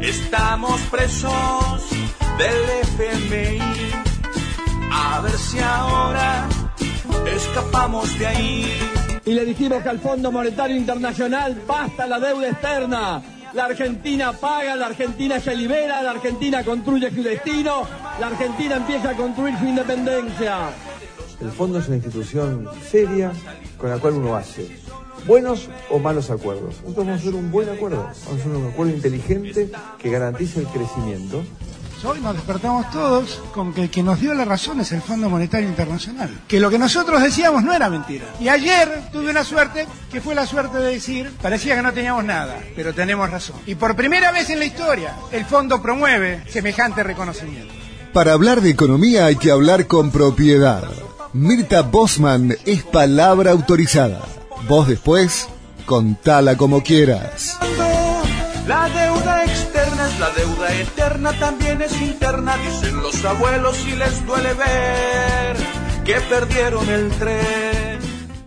Estamos presos del FMI. A ver si ahora escapamos de ahí. Y le dijimos que al Fondo Monetario Internacional basta la deuda externa. La Argentina paga, la Argentina se libera, la Argentina construye su destino, la Argentina empieza a construir su independencia. El fondo es una institución seria con la cual uno hace buenos o malos acuerdos. Nosotros vamos a hacer un buen acuerdo, vamos a hacer un acuerdo inteligente que garantice el crecimiento. Hoy nos despertamos todos con que el que nos dio la razón es el Fondo Monetario Internacional. Que lo que nosotros decíamos no era mentira. Y ayer tuve una suerte, que fue la suerte de decir, parecía que no teníamos nada, pero tenemos razón. Y por primera vez en la historia, el fondo promueve semejante reconocimiento. Para hablar de economía hay que hablar con propiedad. Mirta Bosman es palabra autorizada. Vos después, contala como quieras. La deuda externa es la deuda eterna, también es interna, dicen los abuelos y les duele ver que perdieron el tren.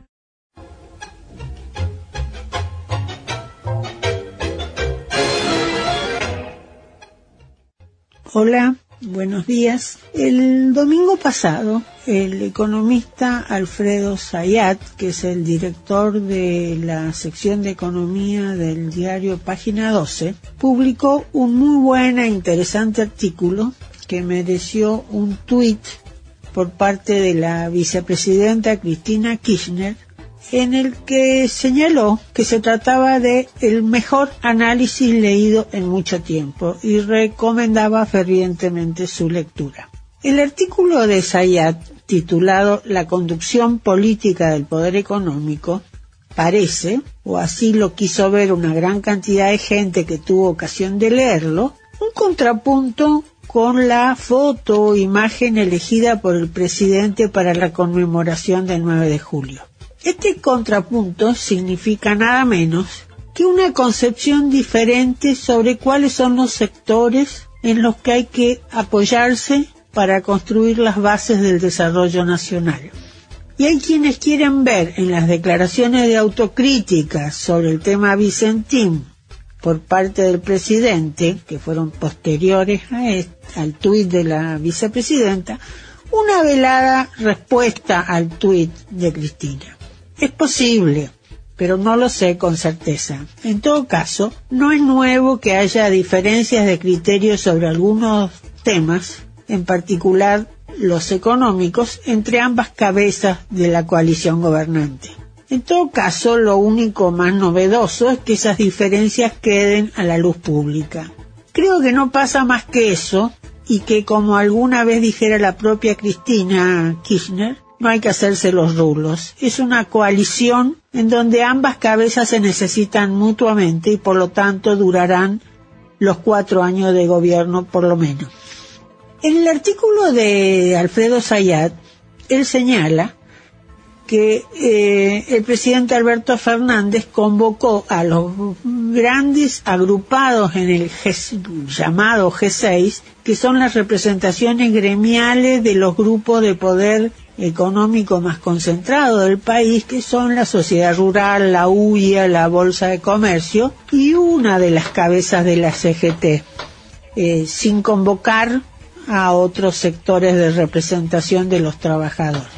Hola, buenos días. El domingo pasado, el economista Alfredo Zayat, que es el director de la sección de economía del diario Página 12, publicó un muy buen e interesante artículo que mereció un tuit por parte de la vicepresidenta Cristina Kirchner, en el que señaló que se trataba de el mejor análisis leído en mucho tiempo y recomendaba fervientemente su lectura. El artículo de Zayat, titulado La conducción política del poder económico, parece, o así lo quiso ver una gran cantidad de gente que tuvo ocasión de leerlo, un contrapunto con la foto o imagen elegida por el presidente para la conmemoración del 9 de julio. Este contrapunto significa nada menos que una concepción diferente sobre cuáles son los sectores en los que hay que apoyarse para construir las bases del desarrollo nacional. Y hay quienes quieren ver en las declaraciones de autocrítica sobre el tema Vicentín por parte del presidente, que fueron posteriores al tuit de la vicepresidenta, una velada respuesta al tuit de Cristina. Es posible, pero no lo sé con certeza. En todo caso, no es nuevo que haya diferencias de criterios sobre algunos temas, en particular los económicos, entre ambas cabezas de la coalición gobernante. En todo caso, lo único más novedoso es que esas diferencias queden a la luz pública. Creo que no pasa más que eso, y que, como alguna vez dijera la propia Cristina Kirchner, no hay que hacerse los rulos. Es una coalición en donde ambas cabezas se necesitan mutuamente y por lo tanto durarán los 4 años de gobierno por lo menos. En el artículo de Alfredo Zayat, él señala que el presidente Alberto Fernández convocó a los grandes agrupados en el llamado G6, que son las representaciones gremiales de los grupos de poder económico más concentrado del país, que son la Sociedad Rural, la UIA, la Bolsa de Comercio y una de las cabezas de la CGT, sin convocar a otros sectores de representación de los trabajadores.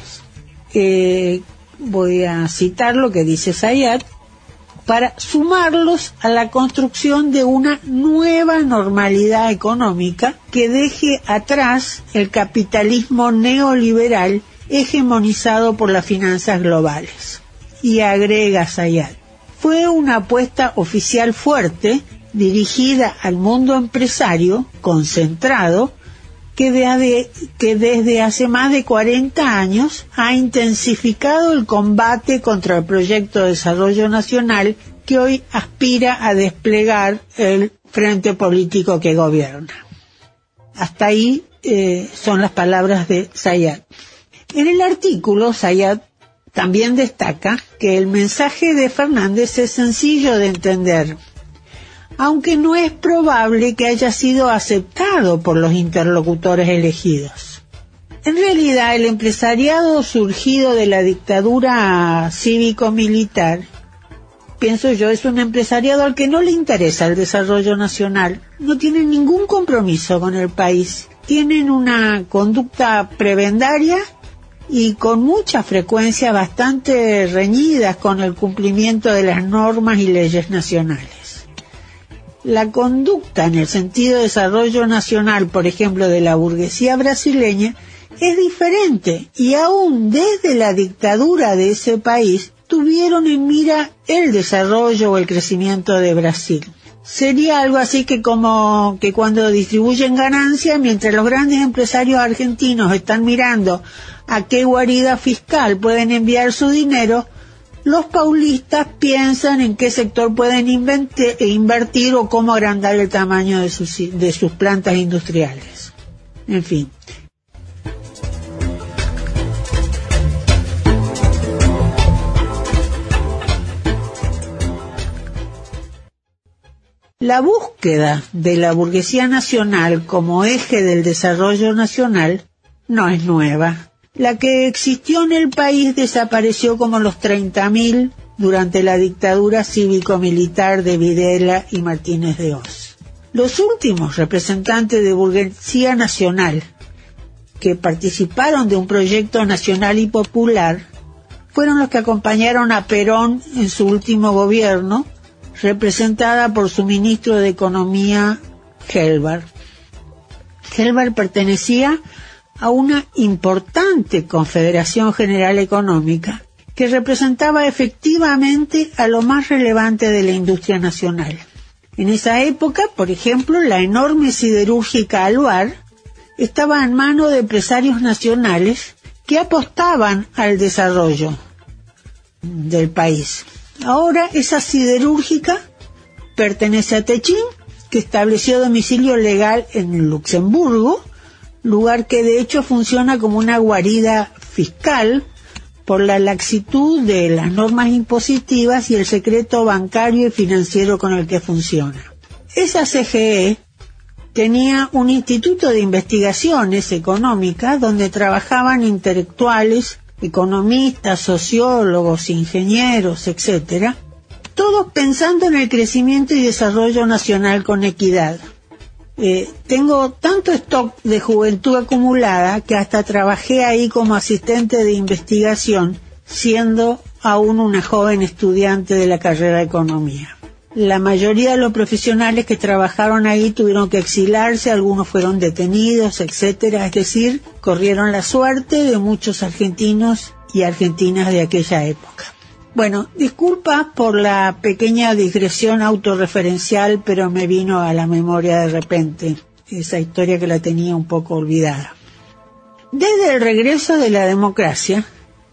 Voy a citar lo que dice Zayat, para sumarlos a la construcción de una nueva normalidad económica que deje atrás el capitalismo neoliberal hegemonizado por las finanzas globales. Y agrega Zayat, fue una apuesta oficial fuerte dirigida al mundo empresario concentrado que desde hace más de 40 años ha intensificado el combate contra el proyecto de desarrollo nacional que hoy aspira a desplegar el frente político que gobierna. Hasta ahí son las palabras de Zayat. En el artículo, Zayat también destaca que el mensaje de Fernández es sencillo de entender, aunque no es probable que haya sido aceptado por los interlocutores elegidos. En realidad, el empresariado surgido de la dictadura cívico-militar pienso yo, es un empresariado al que no le interesa el desarrollo nacional, no tienen ningún compromiso con el país, tienen una conducta prebendaria y con mucha frecuencia bastante reñidas con el cumplimiento de las normas y leyes nacionales. La conducta en el sentido de desarrollo nacional, por ejemplo, de la burguesía brasileña, es diferente y aún desde la dictadura de ese país tuvieron en mira el desarrollo o el crecimiento de Brasil. Sería algo así que como que cuando distribuyen ganancias, mientras los grandes empresarios argentinos están mirando a qué guarida fiscal pueden enviar su dinero, los paulistas piensan en qué sector pueden invertir o cómo agrandar el tamaño de sus plantas industriales. En fin. La búsqueda de la burguesía nacional como eje del desarrollo nacional no es nueva. La que existió en el país desapareció como los 30.000 durante la dictadura cívico-militar de Videla y Martínez de Hoz. Los últimos representantes de burguesía nacional que participaron de un proyecto nacional y popular fueron los que acompañaron a Perón en su último gobierno, representada por su ministro de Economía, Helbar. Helbar pertenecía a una importante Confederación General Económica que representaba efectivamente a lo más relevante de la industria nacional. En esa época, por ejemplo, la enorme siderúrgica Aluar estaba en manos de empresarios nacionales que apostaban al desarrollo del país. Ahora esa siderúrgica pertenece a Techín, que estableció domicilio legal en Luxemburgo, lugar que de hecho funciona como una guarida fiscal por la laxitud de las normas impositivas y el secreto bancario y financiero con el que funciona. Esa CGE tenía un instituto de investigaciones económicas donde trabajaban intelectuales, economistas, sociólogos, ingenieros, etcétera, todos pensando en el crecimiento y desarrollo nacional con equidad. Tengo tanto stock de juventud acumulada que hasta trabajé ahí como asistente de investigación, siendo aún una joven estudiante de la carrera de Economía. La mayoría de los profesionales que trabajaron ahí tuvieron que exilarse, algunos fueron detenidos, etcétera, es decir, corrieron la suerte de muchos argentinos y argentinas de aquella época. Bueno, disculpa por la pequeña digresión autorreferencial, pero me vino a la memoria de repente esa historia que la tenía un poco olvidada. Desde el regreso de la democracia,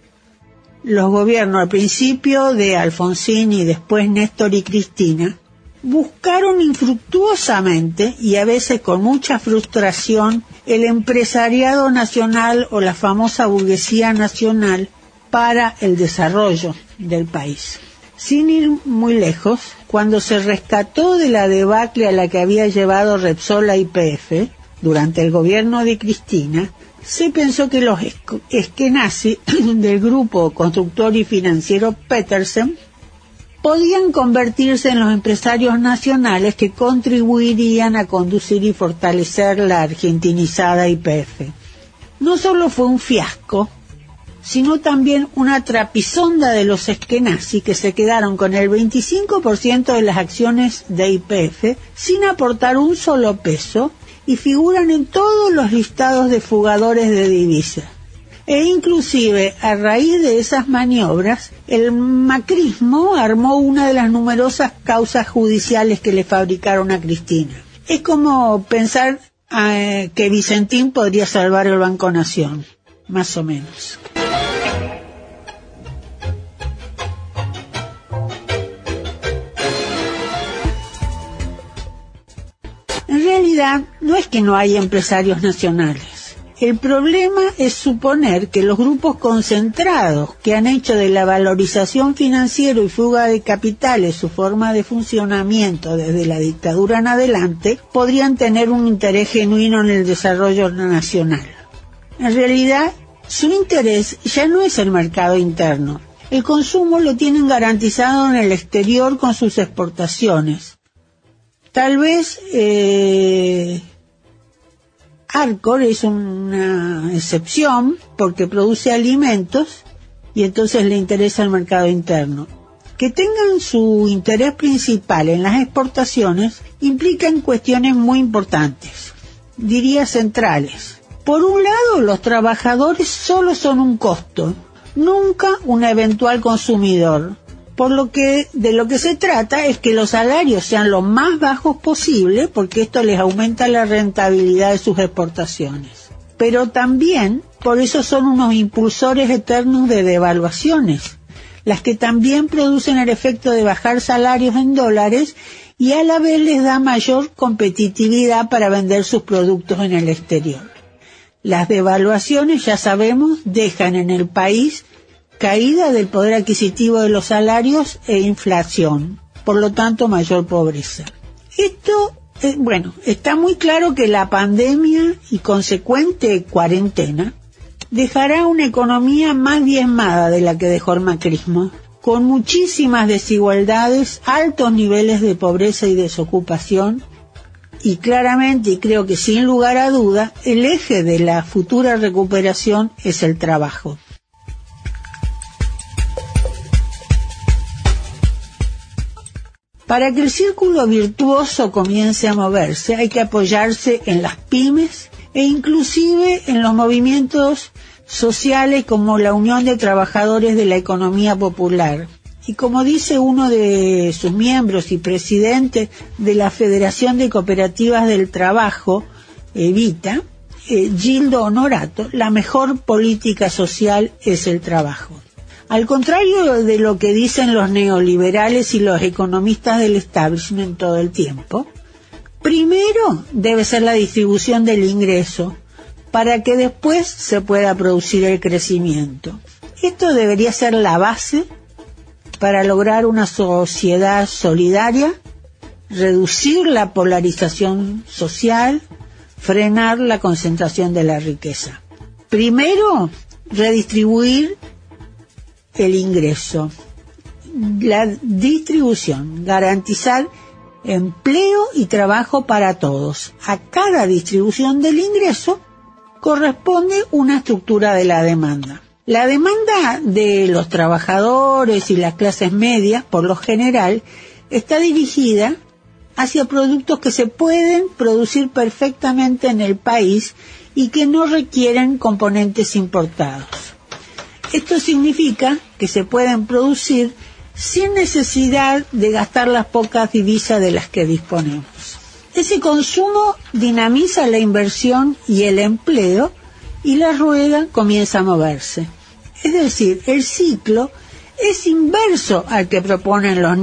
los gobiernos al principio de Alfonsín y después Néstor y Cristina buscaron infructuosamente y a veces con mucha frustración el empresariado nacional o la famosa burguesía nacional para el desarrollo del país. Sin ir muy lejos, cuando se rescató de la debacle a la que había llevado Repsol a YPF durante el gobierno de Cristina, se pensó que los eskenazi del grupo constructor y financiero Petersen podían convertirse en los empresarios nacionales que contribuirían a conducir y fortalecer la argentinizada YPF. No solo fue un fiasco, sino también una trapisonda de los eskenazi que se quedaron con el 25% de las acciones de YPF sin aportar un solo peso y figuran en todos los listados de fugadores de divisas. E inclusive, a raíz de esas maniobras, el macrismo armó una de las numerosas causas judiciales que le fabricaron a Cristina. Es como pensar que Vicentín podría salvar el Banco Nación, más o menos. En realidad, no es que no haya empresarios nacionales. El problema es suponer que los grupos concentrados que han hecho de la valorización financiera y fuga de capitales su forma de funcionamiento desde la dictadura en adelante podrían tener un interés genuino en el desarrollo nacional. En realidad, su interés ya no es el mercado interno, el consumo lo tienen garantizado en el exterior con sus exportaciones. Tal vez Arcor es una excepción porque produce alimentos y entonces le interesa el mercado interno. Que tengan su interés principal en las exportaciones implican cuestiones muy importantes, diría centrales. Por un lado, los trabajadores solo son un costo, nunca un eventual consumidor, por lo que de lo que se trata es que los salarios sean lo más bajos posible, porque esto les aumenta la rentabilidad de sus exportaciones. Pero también, por eso son unos impulsores eternos de devaluaciones, las que también producen el efecto de bajar salarios en dólares y a la vez les da mayor competitividad para vender sus productos en el exterior. Las devaluaciones, ya sabemos, dejan en el país caída del poder adquisitivo de los salarios e inflación, por lo tanto mayor pobreza. Esto, está muy claro que la pandemia y consecuente cuarentena dejará una economía más diezmada de la que dejó el macrismo, con muchísimas desigualdades, altos niveles de pobreza y desocupación, y claramente, y creo que sin lugar a duda, el eje de la futura recuperación es el trabajo. Para que el círculo virtuoso comience a moverse, hay que apoyarse en las pymes e inclusive en los movimientos sociales como la Unión de Trabajadores de la Economía Popular. Y como dice uno de sus miembros y presidente de la Federación de Cooperativas del Trabajo, Evita, Gildo Honorato, la mejor política social es el trabajo. Al contrario de lo que dicen los neoliberales y los economistas del establishment todo el tiempo, primero debe ser la distribución del ingreso para que después se pueda producir el crecimiento. Esto debería ser la base para lograr una sociedad solidaria, reducir la polarización social, frenar la concentración de la riqueza. Primero, redistribuir el ingreso, la distribución, garantizar empleo y trabajo para todos. A cada distribución del ingreso corresponde una estructura de la demanda. La demanda de los trabajadores y las clases medias, por lo general, está dirigida hacia productos que se pueden producir perfectamente en el país y que no requieren componentes importados. Esto significa que se pueden producir sin necesidad de gastar las pocas divisas de las que disponemos. Ese consumo dinamiza la inversión y el empleo y la rueda comienza a moverse. Es decir, el ciclo es inverso al que proponen los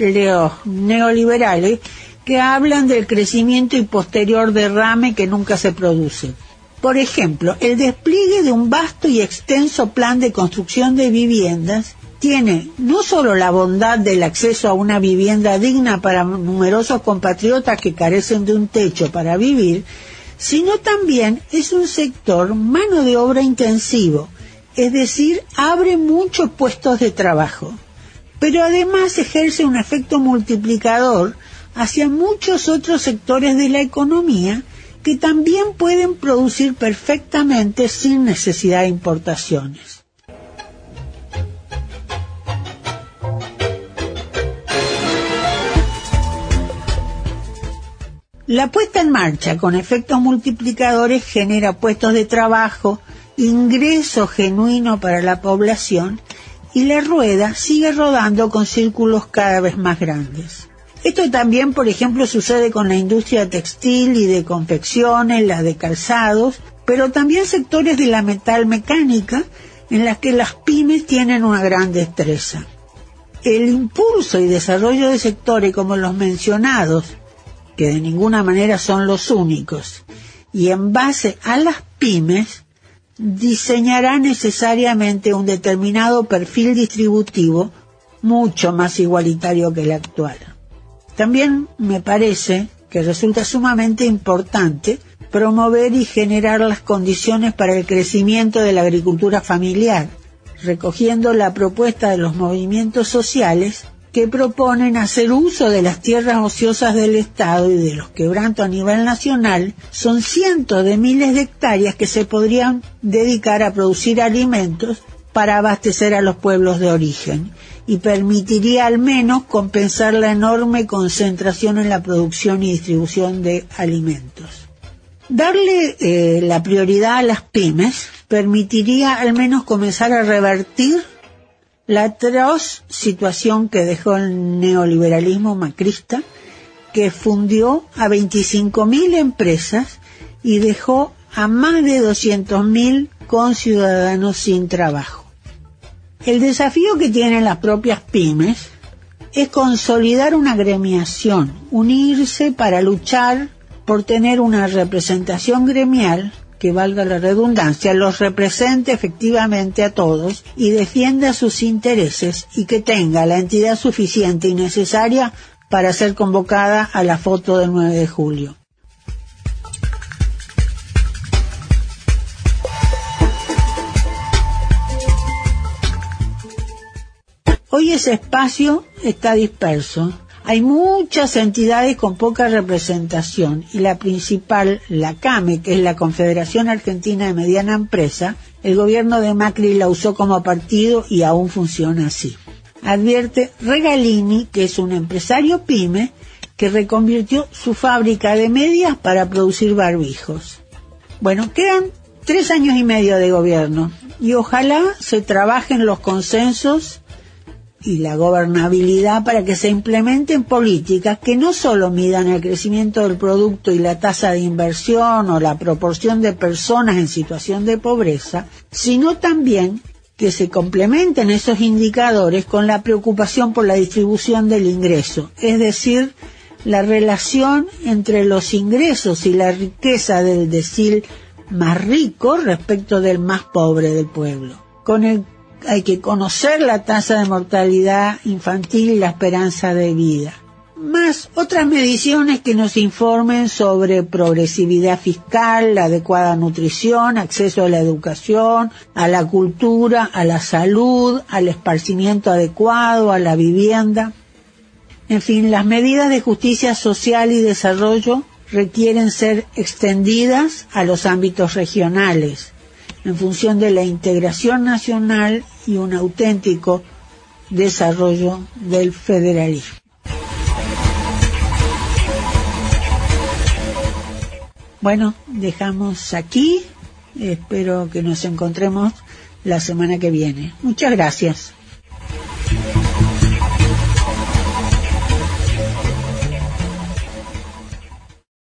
neoliberales, que hablan del crecimiento y posterior derrame que nunca se produce. Por ejemplo, el despliegue de un vasto y extenso plan de construcción de viviendas tiene no solo la bondad del acceso a una vivienda digna para numerosos compatriotas que carecen de un techo para vivir, sino también es un sector mano de obra intensivo, es decir, abre muchos puestos de trabajo, pero además ejerce un efecto multiplicador hacia muchos otros sectores de la economía que también pueden producir perfectamente sin necesidad de importaciones. La puesta en marcha con efectos multiplicadores genera puestos de trabajo, ingreso genuino para la población y la rueda sigue rodando con círculos cada vez más grandes. Esto también, por ejemplo, sucede con la industria textil y de confecciones, la de calzados, pero también sectores de la metalmecánica en las que las pymes tienen una gran destreza. El impulso y desarrollo de sectores como los mencionados, que de ninguna manera son los únicos, y en base a las pymes, diseñará necesariamente un determinado perfil distributivo mucho más igualitario que el actual. También me parece que resulta sumamente importante promover y generar las condiciones para el crecimiento de la agricultura familiar, recogiendo la propuesta de los movimientos sociales que proponen hacer uso de las tierras ociosas del Estado y de los quebrantos a nivel nacional. Son cientos de miles de hectáreas que se podrían dedicar a producir alimentos para abastecer a los pueblos de origen, y permitiría al menos compensar la enorme concentración en la producción y distribución de alimentos. Darle la prioridad a las pymes permitiría al menos comenzar a revertir la atroz situación que dejó el neoliberalismo macrista, que fundió a 25.000 empresas y dejó a más de 200.000 conciudadanos sin trabajo. El desafío que tienen las propias pymes es consolidar una gremiación, unirse para luchar por tener una representación gremial que, valga la redundancia, los represente efectivamente a todos y defienda sus intereses, y que tenga la entidad suficiente y necesaria para ser convocada a la foto del 9 de julio. Hoy ese espacio está disperso. Hay muchas entidades con poca representación, y la principal, la CAME, que es la Confederación Argentina de Mediana Empresa, el gobierno de Macri la usó como partido y aún funciona así. Advierte Regalini, que es un empresario pyme que reconvirtió su fábrica de medias para producir barbijos. Bueno, quedan 3 años y medio de gobierno y ojalá se trabajen los consensos y la gobernabilidad para que se implementen políticas que no solo midan el crecimiento del producto y la tasa de inversión o la proporción de personas en situación de pobreza, sino también que se complementen esos indicadores con la preocupación por la distribución del ingreso, es decir, la relación entre los ingresos y la riqueza del decil más rico respecto del más pobre del pueblo. Hay que conocer la tasa de mortalidad infantil y la esperanza de vida, más otras mediciones que nos informen sobre progresividad fiscal, la adecuada nutrición, acceso a la educación, a la cultura, a la salud, al esparcimiento adecuado, a la vivienda. En fin, las medidas de justicia social y desarrollo requieren ser extendidas a los ámbitos regionales, en función de la integración nacional y un auténtico desarrollo del federalismo. Bueno, dejamos aquí. Espero que nos encontremos la semana que viene. Muchas gracias.